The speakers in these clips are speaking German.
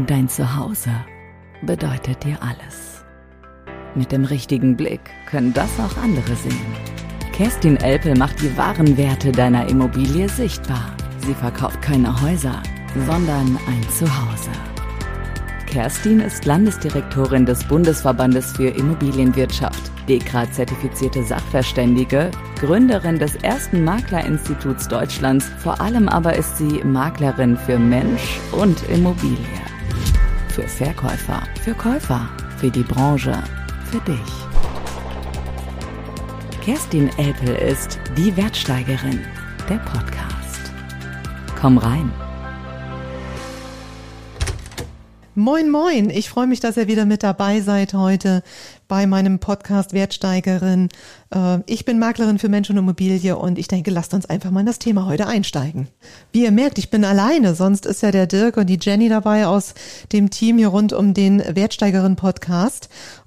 Dein Zuhause bedeutet dir alles. Mit dem richtigen Blick können das auch andere sehen. Kerstin Elpel macht die wahren Werte deiner Immobilie sichtbar. Sie verkauft keine Häuser, sondern ein Zuhause. Kerstin ist Landesdirektorin des Bundesverbandes für Immobilienwirtschaft, DEKRA-zertifizierte Sachverständige, Gründerin des ersten Maklerinstituts Deutschlands, vor allem aber ist sie Maklerin für Mensch und Immobilie. Für Verkäufer, für Käufer, für die Branche, für dich. Kerstin Elpel ist die Wertsteigerin, der Podcast. Komm rein. Moin, moin. Ich freue mich, dass ihr wieder mit dabei seid heute bei meinem Podcast Wertsteigerin. Ich bin Maklerin für Mensch und Immobilie und ich denke, lasst uns einfach mal in das Thema heute einsteigen. Wie ihr merkt, ich bin alleine, sonst ist ja der Dirk und die Jenny dabei aus dem Team hier rund um den Wertsteigerin Podcast.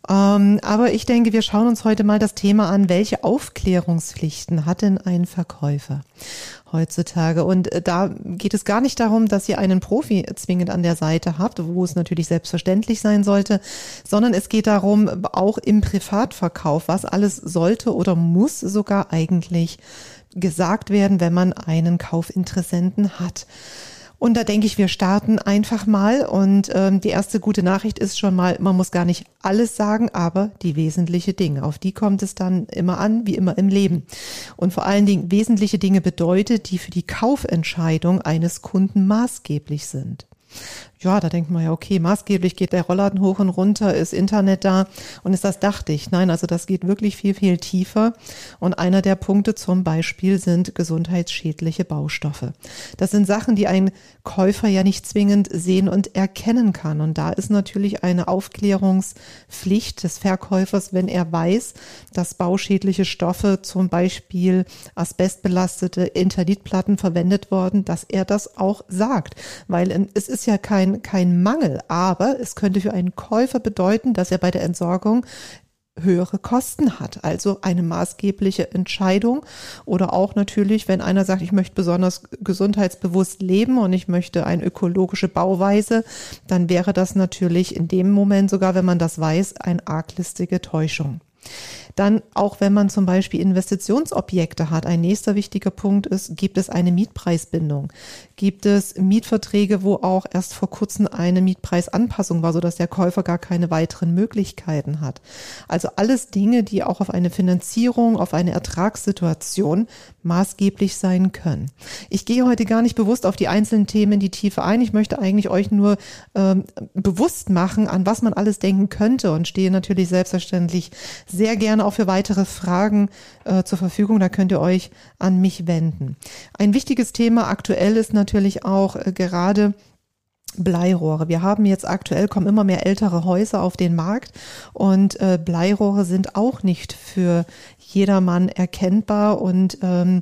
Aber ich denke, wir schauen uns heute mal das Thema an, welche Aufklärungspflichten hat denn ein Verkäufer heutzutage? Und da geht es gar nicht darum, dass ihr einen Profi zwingend an der Seite habt, wo es natürlich selbstverständlich sein sollte, sondern es geht darum, auch im Privatverkauf, was alles sollte oder muss sogar eigentlich gesagt werden, wenn man einen Kaufinteressenten hat. Und da denke ich, wir starten einfach mal und die erste gute Nachricht ist schon mal, man muss gar nicht alles sagen, aber die wesentlichen Dinge, auf die kommt es dann immer an, wie immer im Leben. Und vor allen Dingen wesentliche Dinge bedeutet, die für die Kaufentscheidung eines Kunden maßgeblich sind. Ja, da denkt man ja, okay, maßgeblich geht der Rollladen hoch und runter, ist Internet da und ist das dachdicht. Nein, also das geht wirklich viel, viel tiefer. Und einer der Punkte zum Beispiel sind gesundheitsschädliche Baustoffe. Das sind Sachen, die ein Käufer ja nicht zwingend sehen und erkennen kann. Und da ist natürlich eine Aufklärungspflicht des Verkäufers, wenn er weiß, dass bauschädliche Stoffe, zum Beispiel asbestbelastete Internetplatten verwendet worden, dass er das auch sagt. Weil es ist ja kein Mangel, aber es könnte für einen Käufer bedeuten, dass er bei der Entsorgung höhere Kosten hat, also eine maßgebliche Entscheidung oder auch natürlich, wenn einer sagt, ich möchte besonders gesundheitsbewusst leben und ich möchte eine ökologische Bauweise, dann wäre das natürlich in dem Moment sogar, wenn man das weiß, eine arglistige Täuschung. Dann auch wenn man zum Beispiel Investitionsobjekte hat, ein nächster wichtiger Punkt ist, gibt es eine Mietpreisbindung? Gibt es Mietverträge, wo auch erst vor kurzem eine Mietpreisanpassung war, sodass der Käufer gar keine weiteren Möglichkeiten hat? Also alles Dinge, die auch auf eine Finanzierung, auf eine Ertragssituation maßgeblich sein können. Ich gehe heute gar nicht bewusst auf die einzelnen Themen in die Tiefe ein. Ich möchte eigentlich euch nur bewusst machen, an was man alles denken könnte und stehe natürlich selbstverständlich sehr gerne auch für weitere Fragen zur Verfügung. Da könnt ihr euch an mich wenden. Ein wichtiges Thema aktuell ist natürlich auch gerade Bleirohre. Wir haben jetzt aktuell, kommen immer mehr ältere Häuser auf den Markt und Bleirohre sind auch nicht für jedermann erkennbar und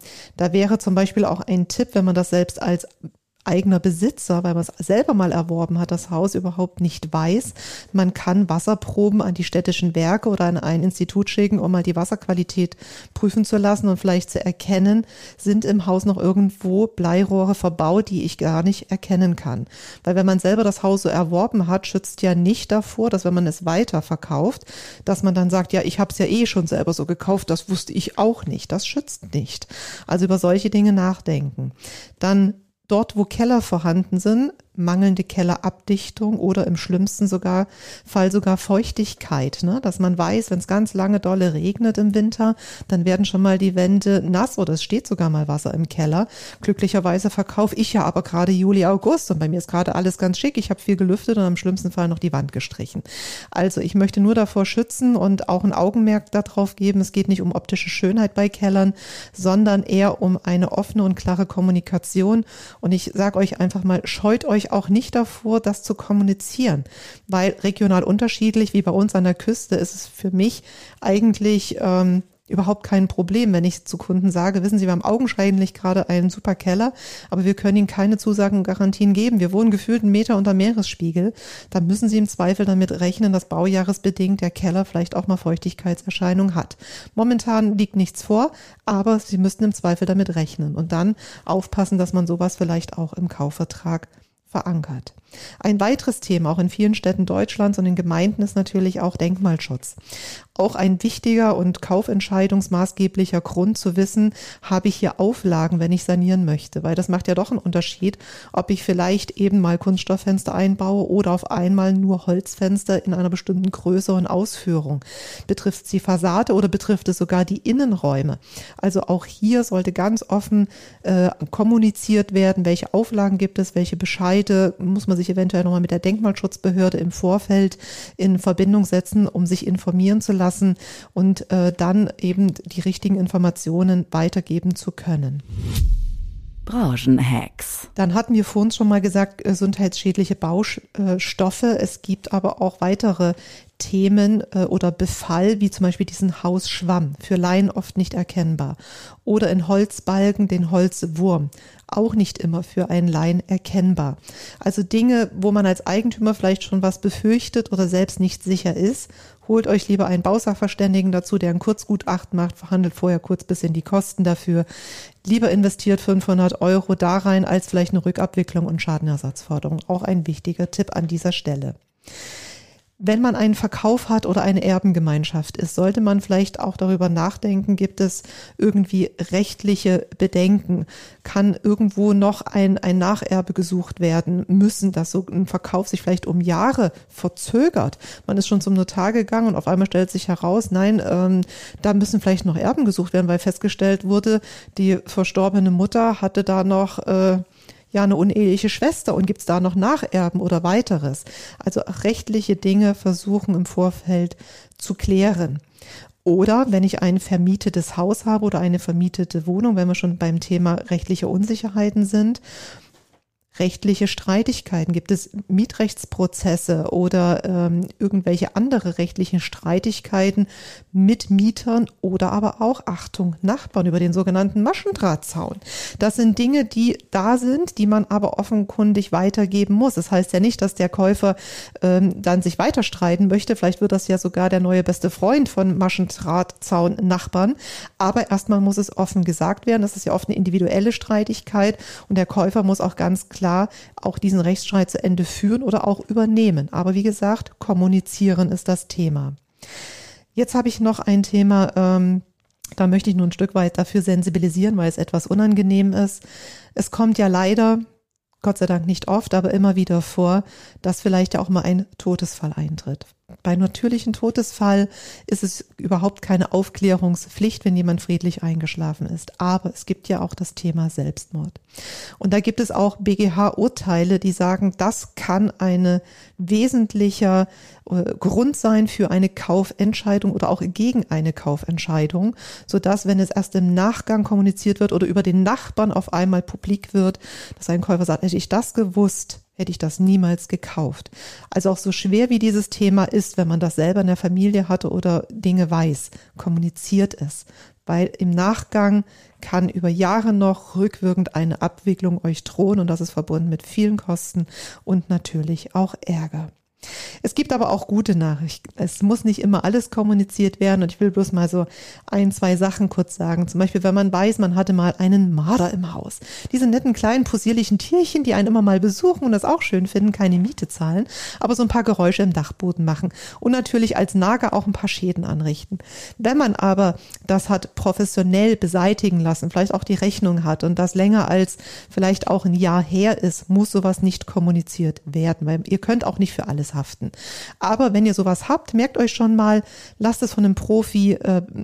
da wäre zum Beispiel auch ein Tipp, wenn man das selbst als eigener Besitzer, weil man es selber mal erworben hat, das Haus überhaupt nicht weiß. Man kann Wasserproben an die städtischen Werke oder an ein Institut schicken, um mal die Wasserqualität prüfen zu lassen und vielleicht zu erkennen, sind im Haus noch irgendwo Bleirohre verbaut, die ich gar nicht erkennen kann. Weil wenn man selber das Haus so erworben hat, schützt ja nicht davor, dass wenn man es weiterverkauft, dass man dann sagt, ja, ich habe es ja eh schon selber so gekauft, das wusste ich auch nicht. Das schützt nicht. Also über solche Dinge nachdenken. Dann dort, wo Keller vorhanden sind, mangelnde Kellerabdichtung oder im schlimmsten Fall sogar Feuchtigkeit, ne? Dass man weiß, wenn es ganz lange dolle regnet im Winter, dann werden schon mal die Wände nass oder es steht sogar mal Wasser im Keller. Glücklicherweise verkaufe ich ja aber gerade Juli, August und bei mir ist gerade alles ganz schick. Ich habe viel gelüftet und im schlimmsten Fall noch die Wand gestrichen. Also ich möchte nur davor schützen und auch ein Augenmerk darauf geben, es geht nicht um optische Schönheit bei Kellern, sondern eher um eine offene und klare Kommunikation. Und ich sage euch einfach mal, scheut euch auch nicht davor, das zu kommunizieren, weil regional unterschiedlich, wie bei uns an der Küste, ist es für mich eigentlich überhaupt kein Problem, wenn ich zu Kunden sage, wissen Sie, wir haben augenscheinlich gerade einen super Keller, aber wir können Ihnen keine Zusagen und Garantien geben. Wir wohnen gefühlt 1 Meter unter Meeresspiegel. Da müssen Sie im Zweifel damit rechnen, dass baujahresbedingt der Keller vielleicht auch mal Feuchtigkeitserscheinung hat. Momentan liegt nichts vor, aber Sie müssten im Zweifel damit rechnen und dann aufpassen, dass man sowas vielleicht auch im Kaufvertrag verankert. Ein weiteres Thema, auch in vielen Städten Deutschlands und in Gemeinden, ist natürlich auch Denkmalschutz. Auch ein wichtiger und kaufentscheidungsmaßgeblicher Grund zu wissen, habe ich hier Auflagen, wenn ich sanieren möchte, weil das macht ja doch einen Unterschied, ob ich vielleicht eben mal Kunststofffenster einbaue oder auf einmal nur Holzfenster in einer bestimmten Größe und Ausführung. Betrifft es die Fassade oder betrifft es sogar die Innenräume? Also auch hier sollte ganz offen kommuniziert werden, welche Auflagen gibt es, welche Bescheide muss man sich eventuell nochmal mit der Denkmalschutzbehörde im Vorfeld in Verbindung setzen, um sich informieren zu lassen und dann eben die richtigen Informationen weitergeben zu können. Branchenhacks. Dann hatten wir vorhin schon mal gesagt, gesundheitsschädliche Baustoffe. Es gibt aber auch weitere Themen oder Befall, wie zum Beispiel diesen Hausschwamm, für Laien oft nicht erkennbar. Oder in Holzbalken den Holzwurm, auch nicht immer für einen Laien erkennbar. Also Dinge, wo man als Eigentümer vielleicht schon was befürchtet oder selbst nicht sicher ist. Holt euch lieber einen Bausachverständigen dazu, der ein Kurzgutachten macht, verhandelt vorher kurz bisschen die Kosten dafür. Lieber investiert 500 € da rein, als vielleicht eine Rückabwicklung und Schadenersatzforderung. Auch ein wichtiger Tipp an dieser Stelle. Wenn man einen Verkauf hat oder eine Erbengemeinschaft ist, sollte man vielleicht auch darüber nachdenken, gibt es irgendwie rechtliche Bedenken? Kann irgendwo noch ein Nacherbe gesucht werden müssen, dass so ein Verkauf sich vielleicht um Jahre verzögert? Man ist schon zum Notar gegangen und auf einmal stellt sich heraus, nein, da müssen vielleicht noch Erben gesucht werden, weil festgestellt wurde, die verstorbene Mutter hatte da noch eine uneheliche Schwester und gibt's da noch Nacherben oder weiteres. Also rechtliche Dinge versuchen im Vorfeld zu klären. Oder wenn ich ein vermietetes Haus habe oder eine vermietete Wohnung, wenn wir schon beim Thema rechtliche Unsicherheiten sind, rechtliche Streitigkeiten, gibt es Mietrechtsprozesse oder irgendwelche andere rechtlichen Streitigkeiten mit Mietern oder aber auch, Achtung, Nachbarn über den sogenannten Maschendrahtzaun. Das sind Dinge, die da sind, die man aber offenkundig weitergeben muss. Das heißt ja nicht, dass der Käufer dann sich weiter streiten möchte. Vielleicht wird das ja sogar der neue beste Freund von Maschendrahtzaun-Nachbarn. Aber erstmal muss es offen gesagt werden. Das ist ja oft eine individuelle Streitigkeit und der Käufer muss auch ganz klar auch diesen Rechtsstreit zu Ende führen oder auch übernehmen. Aber wie gesagt, kommunizieren ist das Thema. Jetzt habe ich noch ein Thema, da möchte ich nur ein Stück weit dafür sensibilisieren, weil es etwas unangenehm ist. Es kommt ja leider, Gott sei Dank nicht oft, aber immer wieder vor, dass vielleicht ja auch mal ein Todesfall eintritt. Bei natürlichen Todesfall ist es überhaupt keine Aufklärungspflicht, wenn jemand friedlich eingeschlafen ist. Aber es gibt ja auch das Thema Selbstmord. Und da gibt es auch BGH-Urteile, die sagen, das kann ein wesentlicher Grund sein für eine Kaufentscheidung oder auch gegen eine Kaufentscheidung, sodass, wenn es erst im Nachgang kommuniziert wird oder über den Nachbarn auf einmal publik wird, dass ein Käufer sagt, hätte ich das gewusst, hätte ich das niemals gekauft. Also auch so schwer wie dieses Thema ist, wenn man das selber in der Familie hatte oder Dinge weiß, kommuniziert es. Weil im Nachgang kann über Jahre noch rückwirkend eine Abwicklung euch drohen und das ist verbunden mit vielen Kosten und natürlich auch Ärger. Es gibt aber auch gute Nachrichten. Es muss nicht immer alles kommuniziert werden und ich will bloß mal so 1, 2 Sachen kurz sagen. Zum Beispiel, wenn man weiß, man hatte mal einen Marder im Haus. Diese netten kleinen possierlichen Tierchen, die einen immer mal besuchen und das auch schön finden, keine Miete zahlen, aber so ein paar Geräusche im Dachboden machen und natürlich als Nager auch ein paar Schäden anrichten. Wenn man aber das hat professionell beseitigen lassen, vielleicht auch die Rechnung hat und das länger als vielleicht auch ein Jahr her ist, muss sowas nicht kommuniziert werden, weil ihr könnt auch nicht für alles haften. Aber wenn ihr sowas habt, merkt euch schon mal, lasst es von einem Profi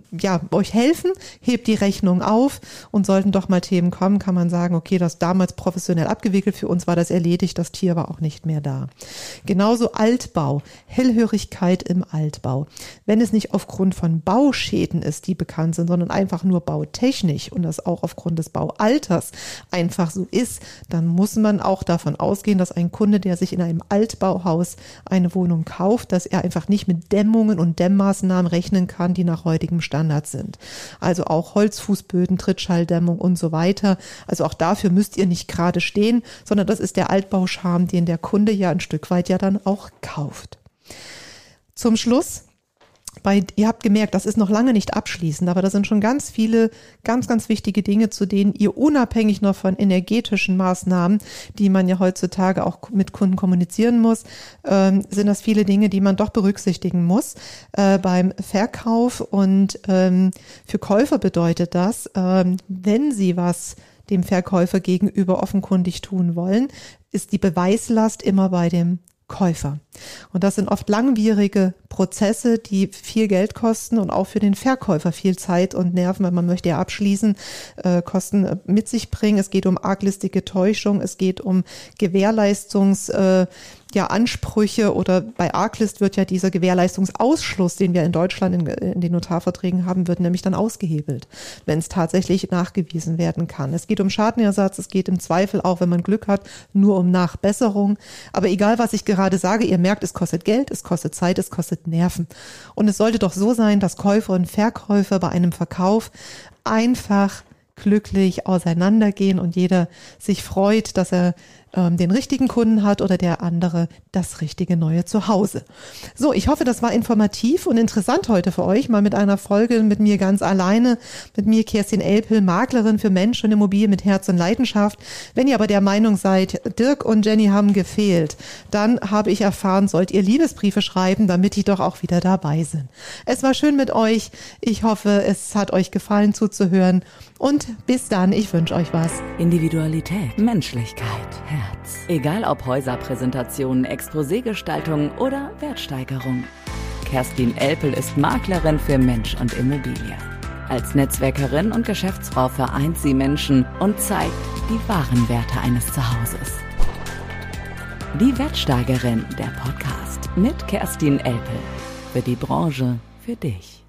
euch helfen, hebt die Rechnung auf und sollten doch mal Themen kommen, kann man sagen, okay, das damals professionell abgewickelt, für uns war das erledigt, das Tier war auch nicht mehr da. Genauso Altbau, Hellhörigkeit im Altbau. Wenn es nicht aufgrund von Bauschäden ist, die bekannt sind, sondern einfach nur bautechnisch und das auch aufgrund des Baualters einfach so ist, dann muss man auch davon ausgehen, dass ein Kunde, der sich in einem Altbauhaus eine Wohnung kauft, dass er einfach nicht mit Dämmungen und Dämmmaßnahmen rechnen kann, die nach heutigem Standard sind. Also auch Holzfußböden, Trittschalldämmung und so weiter. Also auch dafür müsst ihr nicht gerade stehen, sondern das ist der Altbauscharme, den der Kunde ja ein Stück weit ja dann auch kauft. Zum Schluss Ihr habt gemerkt, das ist noch lange nicht abschließend, aber da sind schon ganz viele, ganz wichtige Dinge, zu denen ihr unabhängig noch von energetischen Maßnahmen, die man ja heutzutage auch mit Kunden kommunizieren muss, sind das viele Dinge, die man doch berücksichtigen muss beim Verkauf. Und für Käufer bedeutet das, wenn sie was dem Verkäufer gegenüber offenkundig tun wollen, ist die Beweislast immer bei dem Käufer. Und das sind oft langwierige Prozesse, die viel Geld kosten und auch für den Verkäufer viel Zeit und Nerven, weil man möchte ja abschließen, Kosten mit sich bringen. Es geht um arglistige Täuschung, es geht um Ansprüche oder bei Arglist wird ja dieser Gewährleistungsausschluss, den wir in Deutschland in den Notarverträgen haben, wird nämlich dann ausgehebelt, wenn es tatsächlich nachgewiesen werden kann. Es geht um Schadenersatz, es geht im Zweifel auch, wenn man Glück hat, nur um Nachbesserung. Aber egal, was ich gerade sage, ihr merkt, es kostet Geld, es kostet Zeit, es kostet Nerven. Und es sollte doch so sein, dass Käufer und Verkäufer bei einem Verkauf einfach glücklich auseinandergehen und jeder sich freut, dass er den richtigen Kunden hat oder der andere das richtige neue Zuhause. So, ich hoffe, das war informativ und interessant heute für euch, mal mit einer Folge mit mir ganz alleine, mit mir Kerstin Elpel, Maklerin für Mensch und Immobilien mit Herz und Leidenschaft. Wenn ihr aber der Meinung seid, Dirk und Jenny haben gefehlt, dann habe ich erfahren, sollt ihr Liebesbriefe schreiben, damit die doch auch wieder dabei sind. Es war schön mit euch. Ich hoffe, es hat euch gefallen zuzuhören und bis dann, ich wünsche euch was. Individualität, Menschlichkeit, Herz. Egal ob Häuserpräsentationen, Exposégestaltung oder Wertsteigerung. Kerstin Elpel ist Maklerin für Mensch und Immobilie. Als Netzwerkerin und Geschäftsfrau vereint sie Menschen und zeigt die wahren Werte eines Zuhauses. Die Wertsteigerin, der Podcast mit Kerstin Elpel. Für die Branche, für dich.